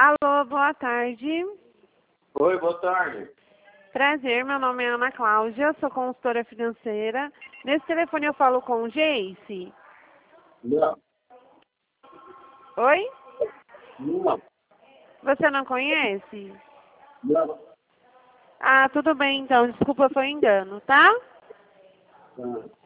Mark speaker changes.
Speaker 1: Alô, boa tarde.
Speaker 2: Oi, boa tarde.
Speaker 1: Prazer, meu nome é Ana Cláudia, sou consultora financeira. Nesse telefone eu falo com o Jace.
Speaker 2: Não.
Speaker 1: Oi?
Speaker 2: Não.
Speaker 1: Você não conhece?
Speaker 2: Não.
Speaker 1: Ah, tudo bem então, desculpa, foi engano, tá?
Speaker 2: Ah.